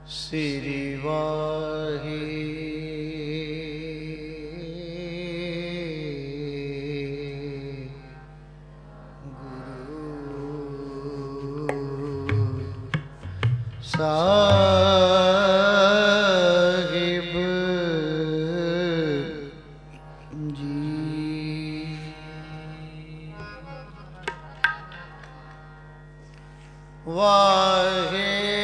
श्री वाहे गुरु साहिब जी। वाहे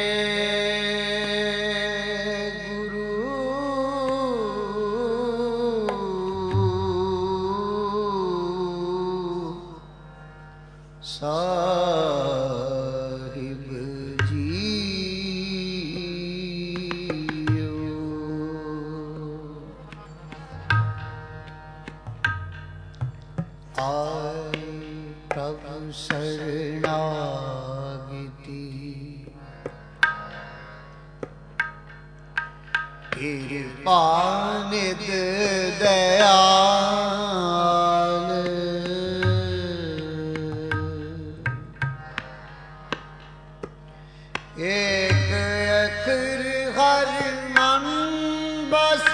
साहिब जीओ। आए प्रभु शरणागति कृपा निध दयाल। एक अखर हर मन बस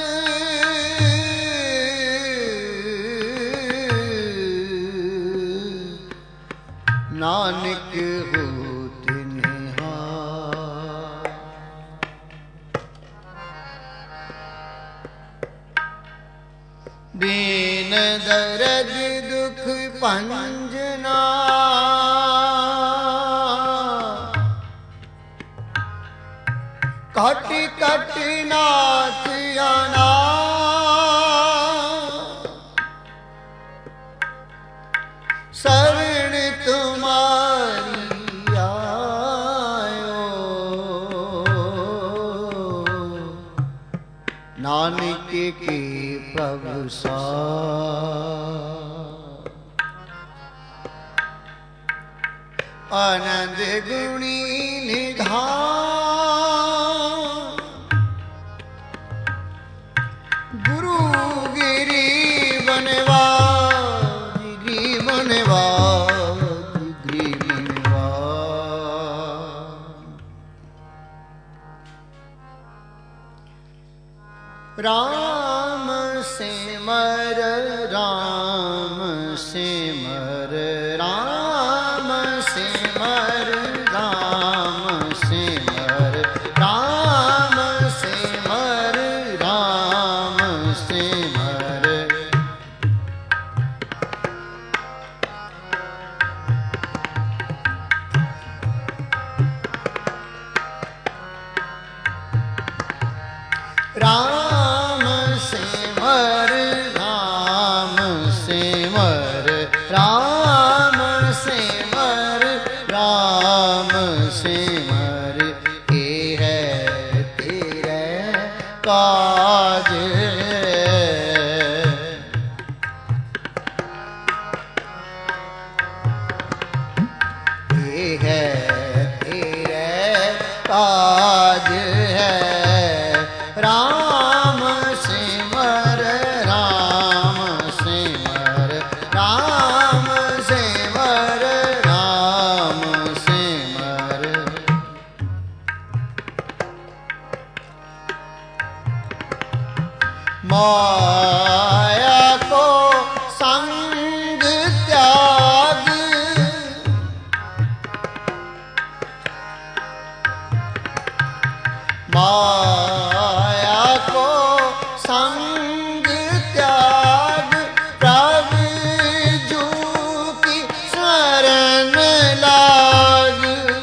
नानक होत निहाल। दीन दर्द दुख भंजना कट कट नाथ आना। शरण तुम्हारी आयो नानक के प्रभु सा। आनंद गुणी निधान गुरु गिरी बनवाज गिरी बनवाज गिरी बनवाज। राम सिमर राम सिमर राम सिमर राम सिमर राम सिमर राम सिमर। राम सिमर राम सिमर राम सिमर राम सिमर। ये है तेरे काज ये है तेरे काज है। राम सिमर राम सिमर राम सिमर राम सिमर। माया को संग त्याग माया को संग त्याग प्रभु जू की शरण लाग।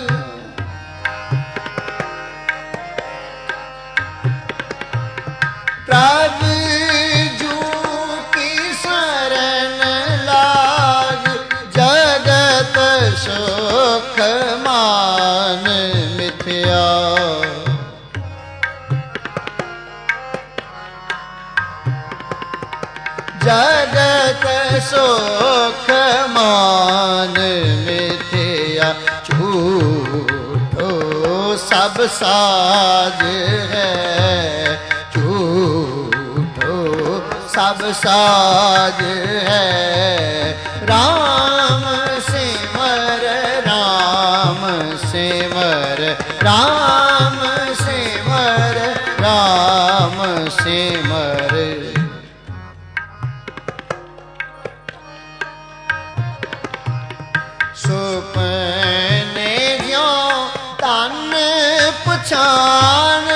प्रभु जू की शरण लाग। जगत सुख मान मिथ्या जगत सुख मान मिथ्या। झूठो सब साज है झूठो सब साज है। राम सिमर राम सिमर राम सिमर सिमर। सुपने ज्यों तन पछान,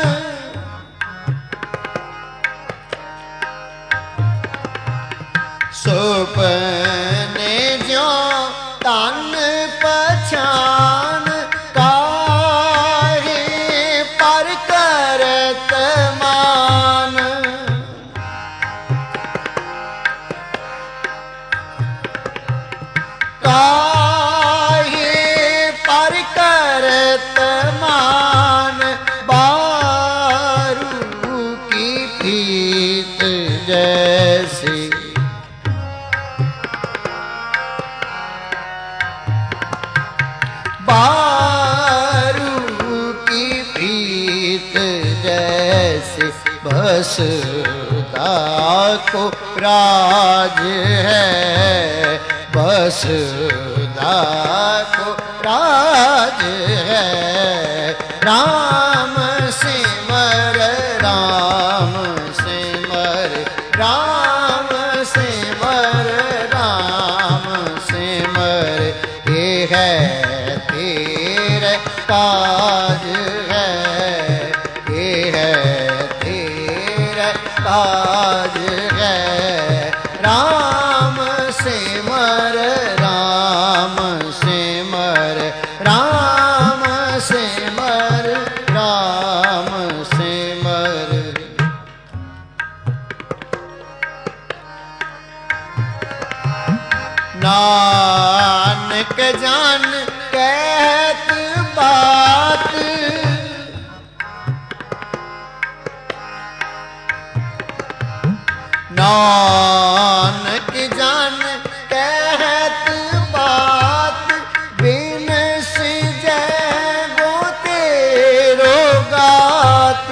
सुपने ज्यों तन पछान, काहे पर करत मान। काहे पर करत मान, बारू की प्रीत जैसी। बारू की प्रीत जैसे बसदा को राज है, बसदा को राज है। राम सिमर, राम सिमर, राम सिमर, राम सिमर। ये है तेरे काज है, ये है तेरे काज है। राम सिमर, राम सिमर, राम सिमर, राम सिमर। नानक जान कहत बात, नानक जान कहत बात, बिन सिजै गो तेरो गात।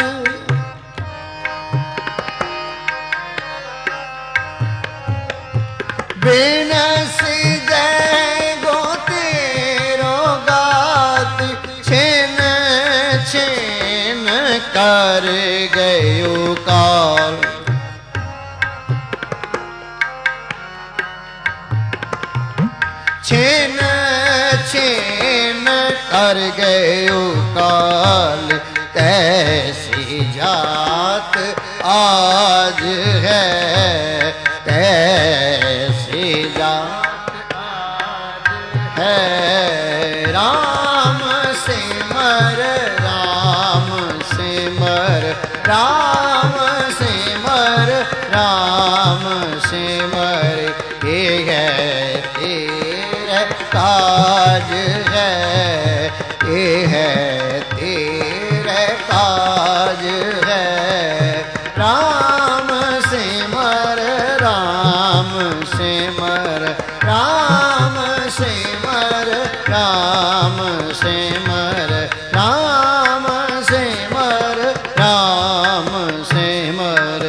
बिन सिजै गो तेरो गात, छेन छेन कर गयो काल। छेन छेन कर गयो काल, कैसी जात आज है, कैसी जात आज है। राम सिमर, राम सिमर, राम सिमर, राम सिमर। ये है तेरे काज है, ये है तेरे काज है। राम सिमर, राम सिमर, राम सिमर, राम सिमर, राम सिमर, राम सिमर।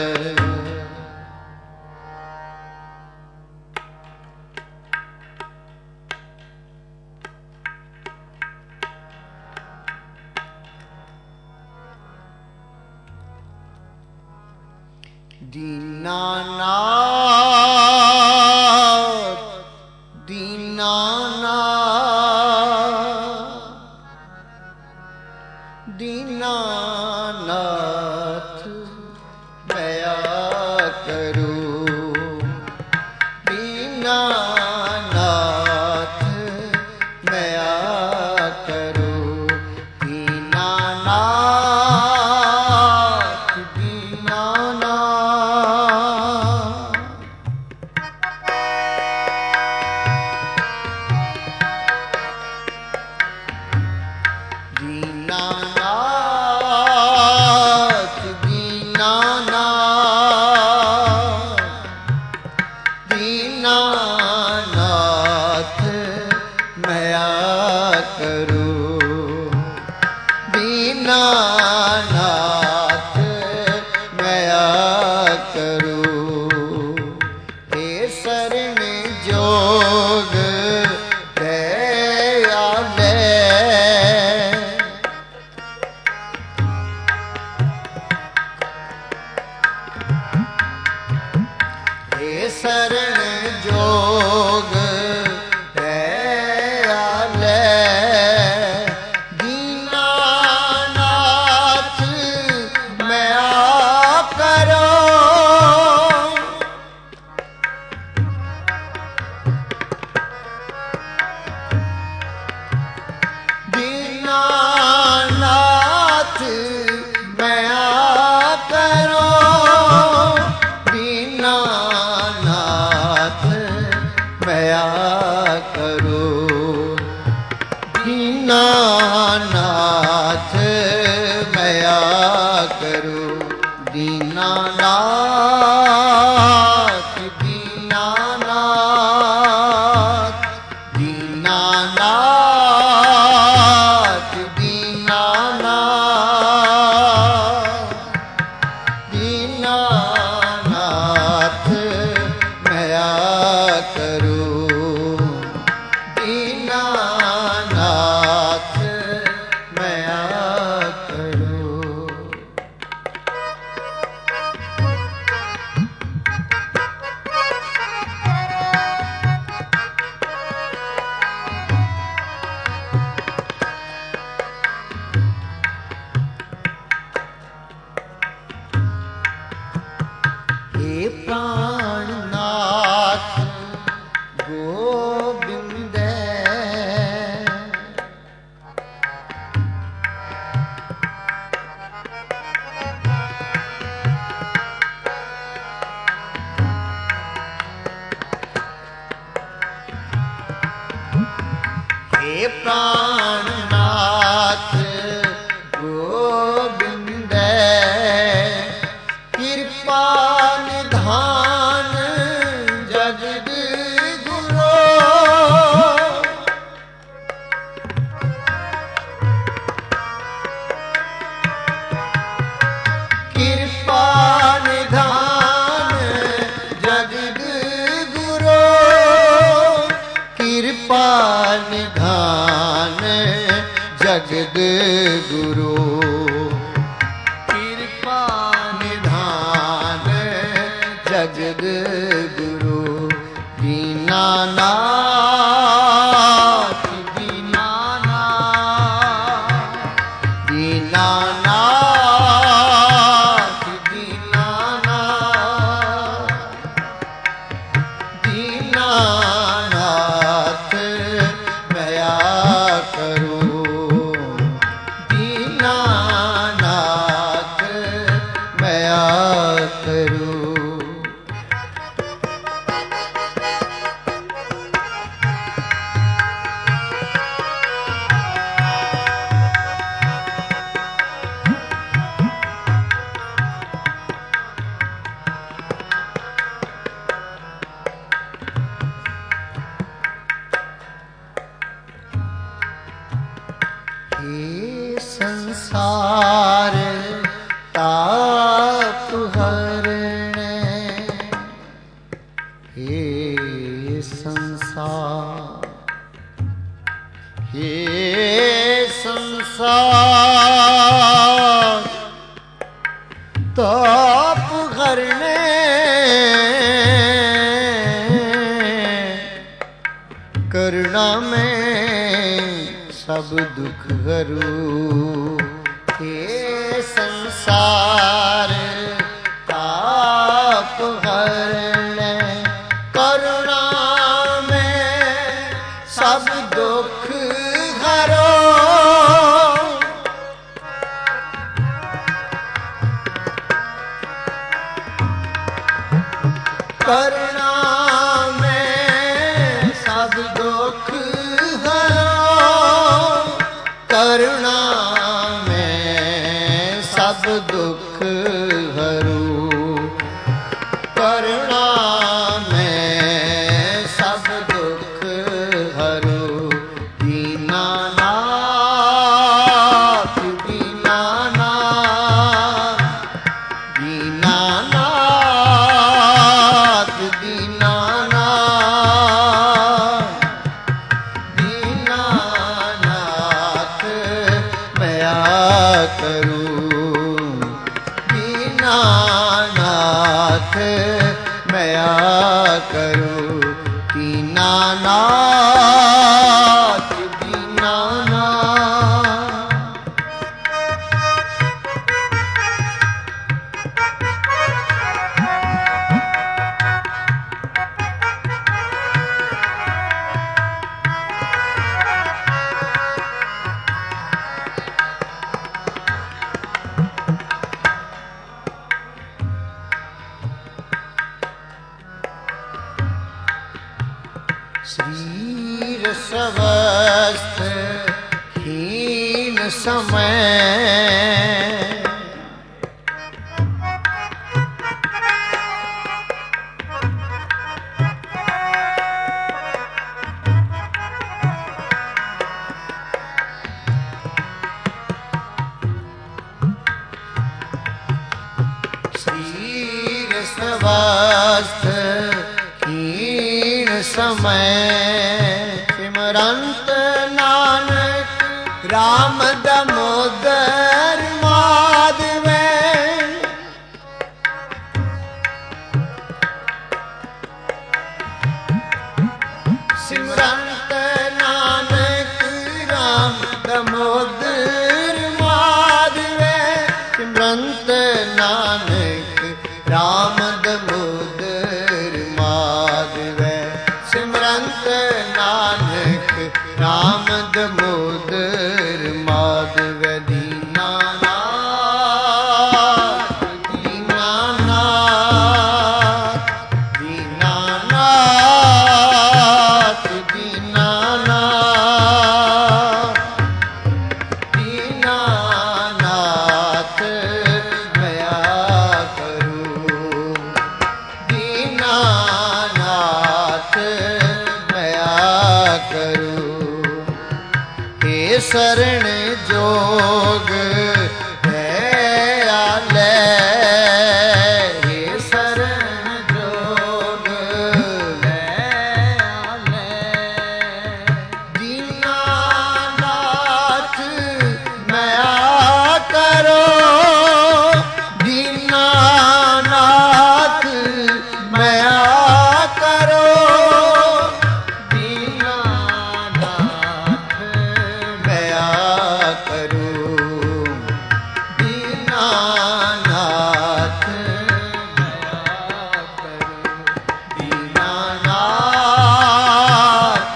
दीनानाथ, दीनानाथ, दीनानाथ, दया करो। दीनानाथ, दया करो। दीनानाथ, दीनानाथ। दीनानाथ, दीनानाथ, दीनानाथ, दया करो। दीनानाथ, दया करो। हे शरण जोग दयाले, शरण जोग है आले दीनानाथ मया करो दीनानाथ मया करो दीनानाथ मया करो दीनानाथ मया करो दीनानाथ दीनानाथ दीनानाथ दीनानाथ दीनानाथ मया करो दीनानाथ मया करो। हे प्राणनाथ गोविंद हे प्राणनाथ गोविंद कृपा निधान जगद गुरो कृपा निधान जगद गुरो कृपा निधान जगद गुरो कृपा निधान जगद गुरु दीनानाथ दीनानाथ दीनानाथ दीनानाथ दीनानाथ मया करो दीनानाथ मया करो। हे संसार ताप हरने हे संसार ताप हरने करुणा में सब दुख हरू हे संसार ताप हरने करुणा में सब दुख हरो करुणा में सब दुख करुणा में सब दुख हरू करुणा में सब दुख हरू दीनानाथ दीनानाथ दीनानाथ दीनानाथ दीनानाथ मया करो दीनानाथ मया समय शरीर स्वस्थ हीन समय सिमरंत नानक राम दामोदर माधवे सिमरंत नानक राम दामोदर माधवे सिमरंत नानक राम दामोदर माधवे सिमरंत नानक राम दामोदर माधवे दीनानाथ दीनानाथ दीनानाथ दीनानाथ दीनानाथ दया करो दीनानाथ दया करो हे शरण जोग दयाले हे शरण जोग दयाले दीनानाथ दया करो दीनानाथ दया करो दीनानाथ दया करो दीनानाथ दीनानाथ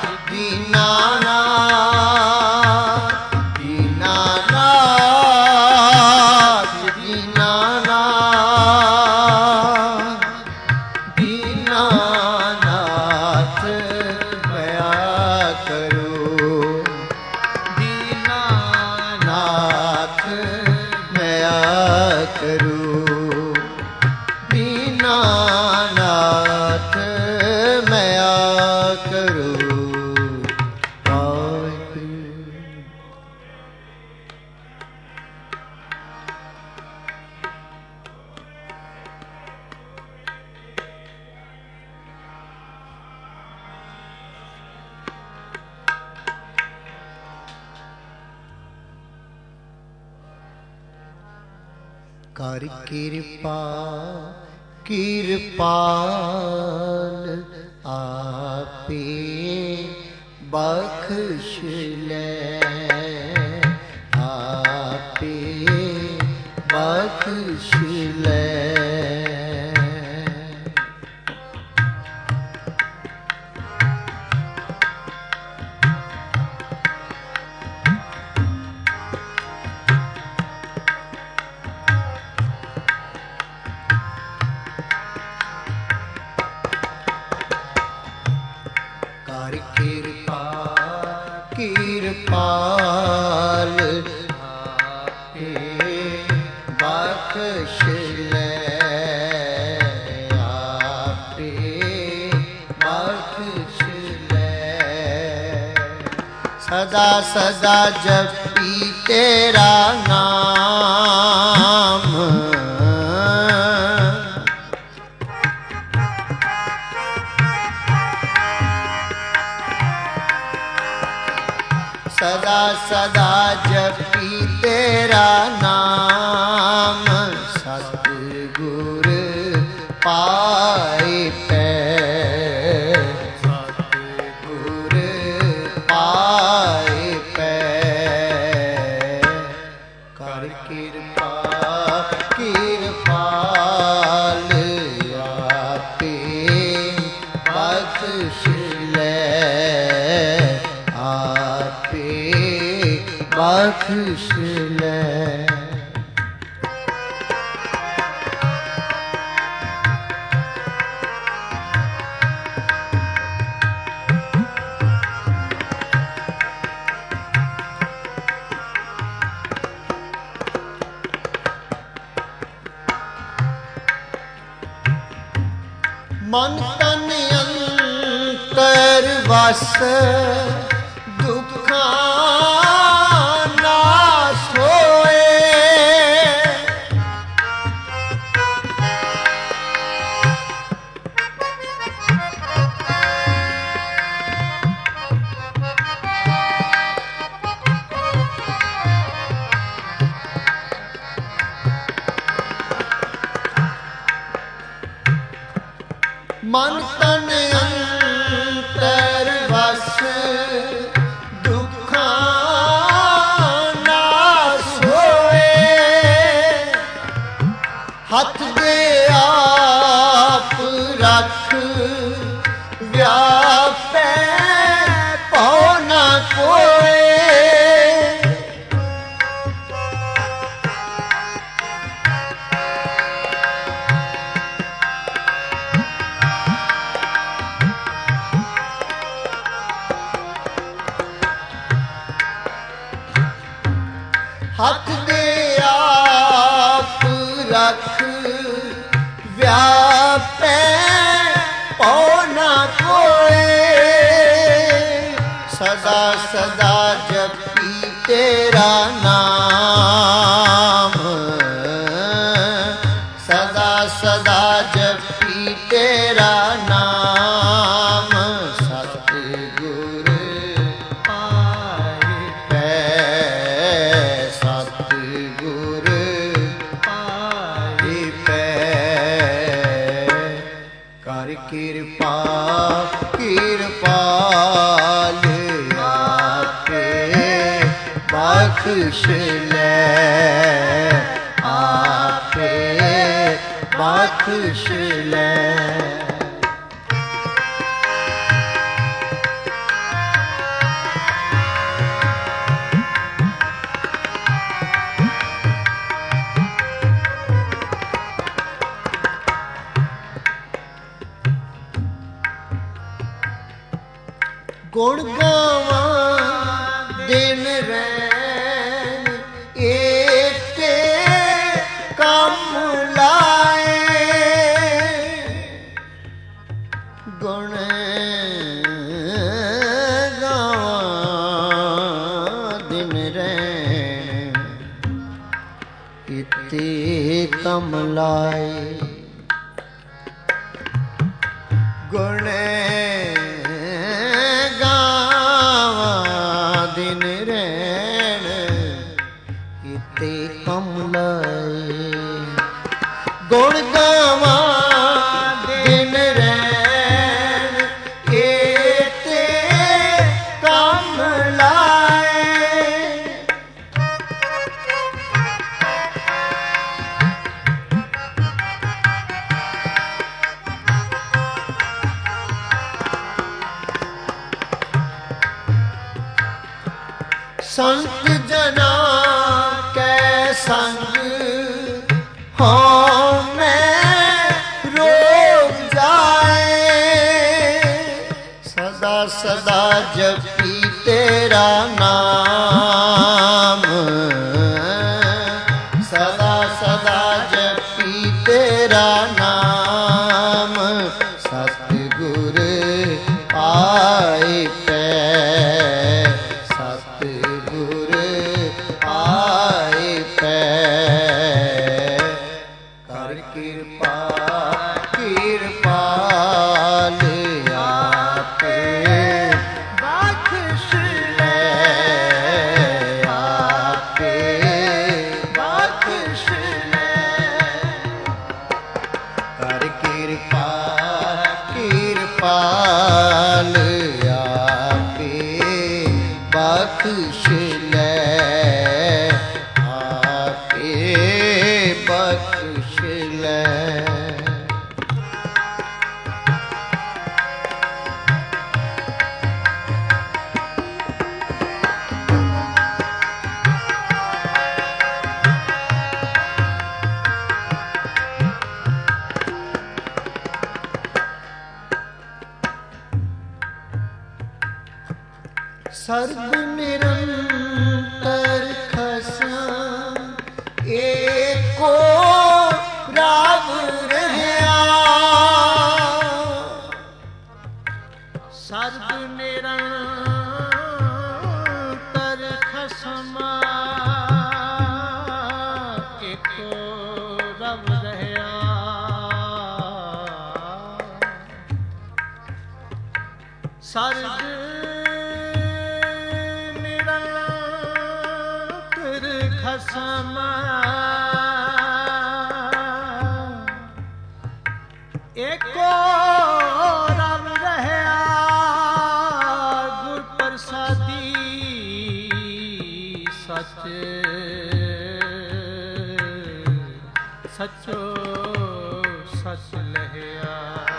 दीनानाथ दीनानाथ दीनानाथ दीनानाथ दया करो दीनानाथ दया करो दीनानाथ दया करो वाहिगुरू। कर कृपा कृपाल आपे बख्श ले आपे बख्श ले कर कृपा कृपाल आपे बख्श ले आपे बख्श ले सदा सदा जपी तेरा नाम सदा सदा जपी तेरा नाम सतगुर पाए पै सतगुर पाए पै कर कृपा कृपाल आपे बख्श ले आपे बख्श ले ਮਨ ਤਨ ਅੰਤਰ ਵਸ ਦੁੱਖਾਂ ਨਾਸ ਹੋਏ। ਮਨ ਤਨ ਅੰਤਰ ਵਸ ਦੁੱਖਾਂ ਨਾਸ ਹੋਏ। ਹੱਥ ਦੇ ਆਪ ਰੱਖ ਵਿਆਪੈ ਭਉ ਨਾ ਕੋਏ। ਹੱਥ ਦੇ ਆਪ ਰੱਖ ਵਿਆਪੈ ਭਉ ਨਾ ਕੋਏ। ਸਦਾ ਸਦਾ ਜਪੀ ਤੇਰਾ ਨਾਮ, ਸਦਾ ਸਦਾ ਜਪੀ ਤੇਰਾ ਨਾਮ। ਸਤਿਗੁਰ ਪਾਏ ਪੈ, ਸਤਿਗੁਰ ਪਾਏ ਪੈ। ਕਰ ਕਿਰਪਾ ਕਿਰਪਾਲ ਆਪੇ ਬਖਸ਼ ਲੈ, ਆਪੇ ਬਖਸ਼ ਲੈ। ਗੁਣ ਗਾਵਾਂ ਦਿਨ ਰੈਣ ਏਤੇ ਕੰਮ ਲਾਏ। ਗੁਣ ਗਾਵਾਂ ਦਿਨ ਰੈਣ ਏਤੇ ਕੰਮ ਲਾਏ। ਗੁਣ ਦਿਨ ਰੈਣ ਇਤੇ ਕੰਮ ਲਾਏ। ਗੁਣ ਗਾਵਾਂ ਦਿਨ ਰੈਣ ਇਤੇ ਕੰਮ ਲਾਏ। ਸੰਤ ਜਨਾ ਕੈ ਸੰਗ ਹਉ ਮੈਂ ਰੋਗ ਜਾਏ। ਸਦਾ ਸਦਾ ਜਪੀ ਤੇਰਾ ਨਾਮ, ਸਦਾ ਸਦਾ ਜਪੀ ਤੇਰਾ ਨਾਮ। ਸਤਿਗੁਰ ਪਾਏ ਪੈ, ਆਏ ਪੈ। ਕਰ ਕਿਰਪਾ ਕਿਰਪਾਲ ਆਪੇ ਬਖਸ਼ ਲੈ, ਆਪੇ ਬਖਸ਼ ਲੈ। ਕਰ ਕਿਰਪਾ ਕਿਰਪਾਲ ਆਪੇ ਬਖਸ਼ ਲੈ, ਬਖਸ਼ ਲੈ। ਸਰਬ ਨਿਰੰਤਰ ਖਸਮ ਏਕੋ ਪ੍ਰਭ ਰਹਿਆ। एको रब रहया सर्ग निरंतर खसम एको रब रहया गुर प्रसादी सच सचो सच लहया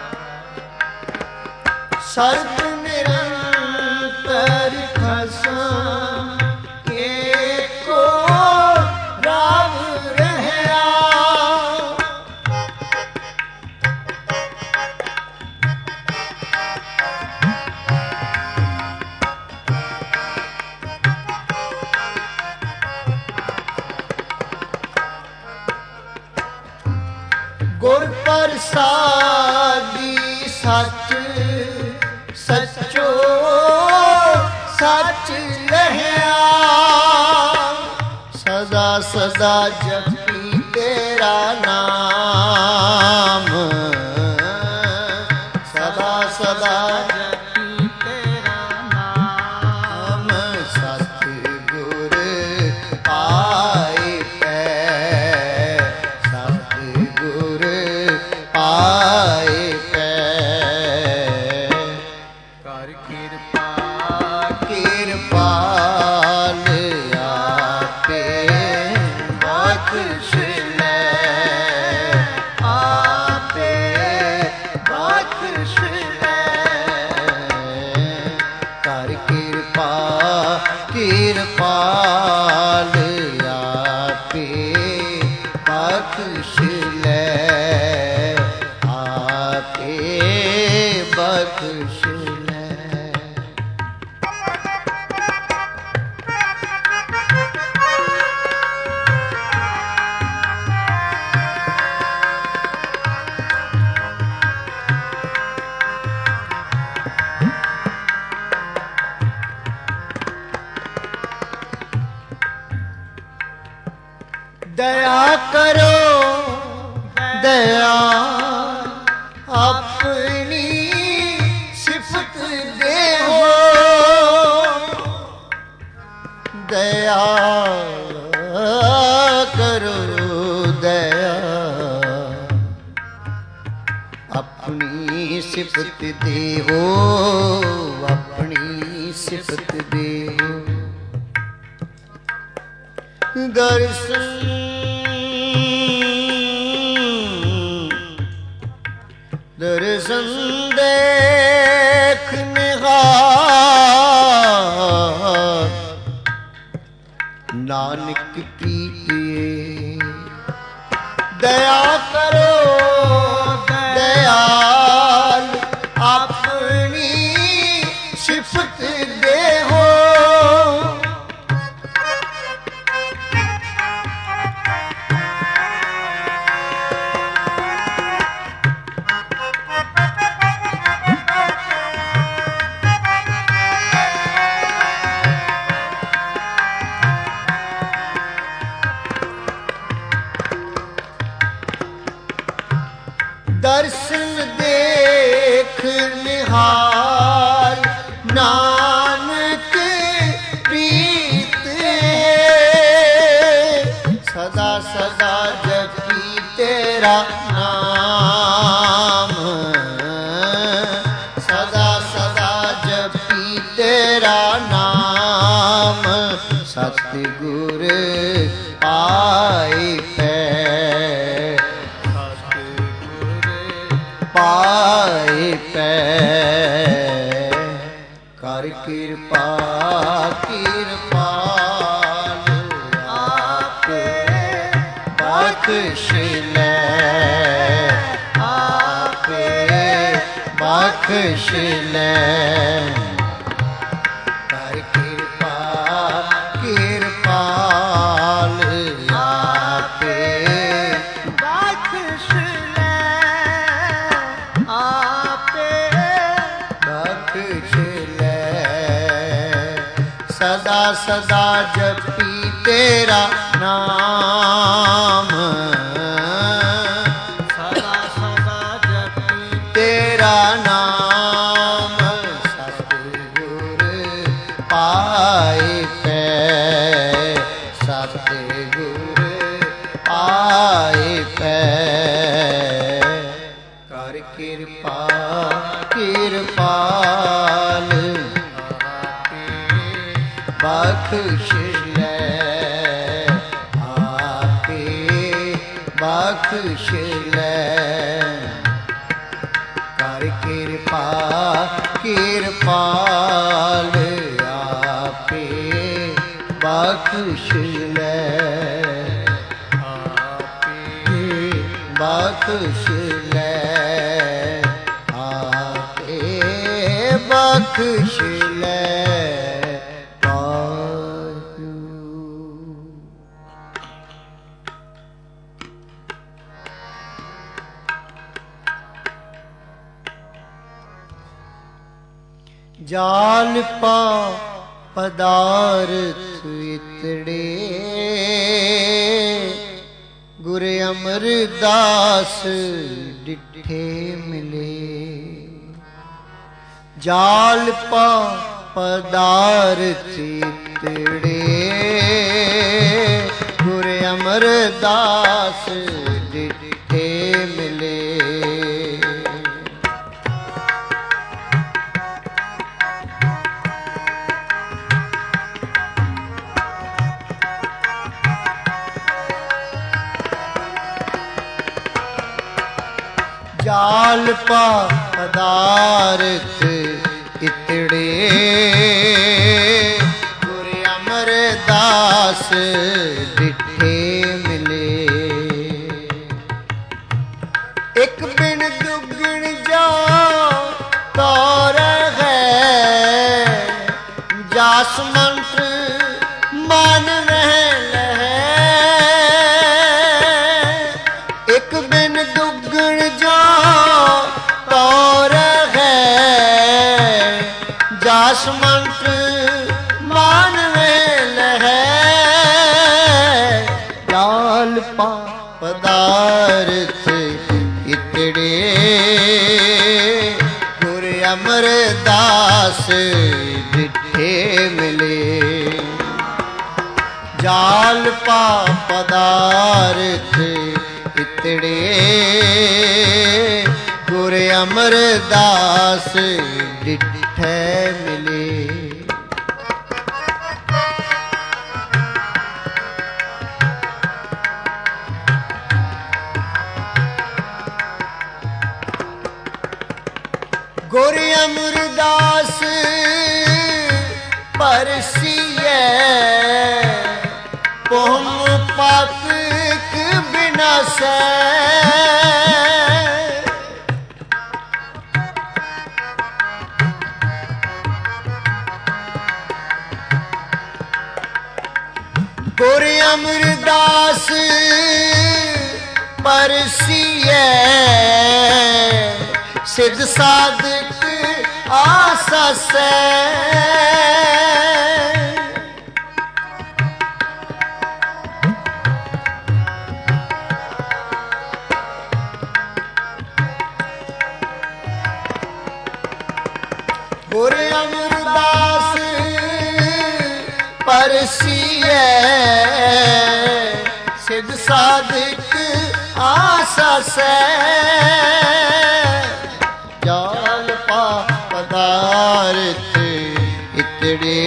सर्ग निरंतर खसम एको रब रहया गुर प्रसादी सच सचो सच लहया सदा सदा जपी तेरा नाम सदा सदा जपी तेरा नाम सतगुर पाए पै सतगुर पाए पै कर कृपा कृपाल आपे बख्श ले आपे बख्श ले कर कृपा कृपाल आपे बख्श ले आपे बख्श ले दया करो दया अपनी सिफत दे हो दया करो दया अपनी सिफत दे हो अपनी सिफत दे हो दर्शन दर्शन देख निहार नानक पीतिए दया करो दयाल अपनी सिफत दे हो दर्शन देख निहाल नानक प्रीत है सदा सदा जपी तेरा नाम सदा सदा जपी तेरा नाम सतगुर पाए पै पाए पै कर कृपा कृपाल आपे बख्श ले आपे बख्श ले कर कृपा कृपाल आपे बख्श ले आपे बख्श ले सदा सदा जपी तेरा नाम पाए पै कर कृपा कृपाल बख्श ले आपे बख्श ले कर कृपा कृपाल आपे बख्श ले बख्श ले आपे बख्श ले जाल पा पदार्थ इतड़े गुर अमरदास डिठे मिले जाल पा पदार्थ इतड़े गुर अमरदास डिठे मिले जाल पा पदार्थ इतड़े गुर अमरदास डिठे मिले एक बिन दुगण जा तौर है जास मंत्र मान रह एक बिन दुगण जा तौर है जास मंत्र मान है जाल पा पदार्थ इतड़े गुर अमरदास डिठे मिले जाल पा पदार्थ इतड़े गुर अमरदास डिठे मिले गुर अमरदास परसिए पोम पापिक बिनासै गुर अमरदास परसिए सिद्ध साधक आसै गुर अमरदास परसिए सिद्ध साधक आसै जाल पा पदार्थ इतड़े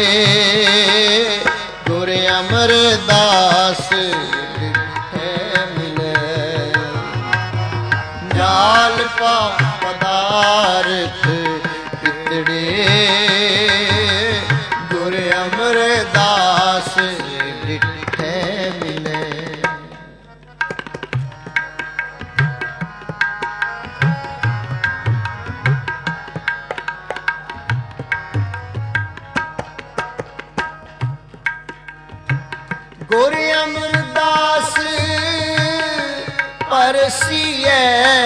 गुर अमरदास डिठे मिले जाल पा पदार्थ इतड़े गुर अमरदास डिठे मिले गुर अमरदास परसिए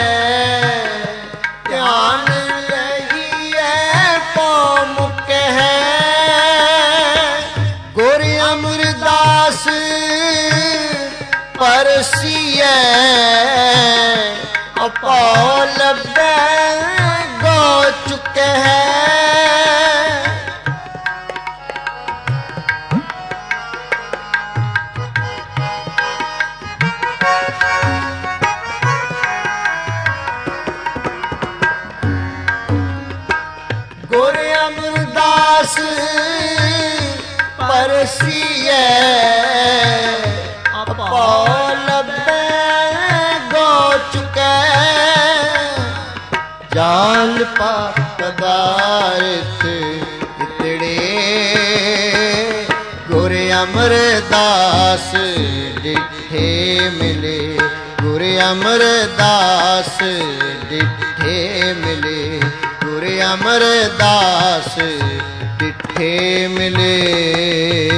ध्यान लहिए पौम कहे गुर अमरदास परसिए अपौ लभै गो चुके है ਜਾਲ ਪਾ ਪਦਾਰਥ ਇਤੜੇ ਗੁਰ ਅਮਰਦਾਸ ਡਿਠੇ ਮਿਲੇ, ਗੁਰ ਅਮਰਦਾਸ ਡਿਠੇ ਮਿਲੇ, ਗੁਰ ਅਮਰਦਾਸ ਡਿਠੇ ਮਿਲੇ।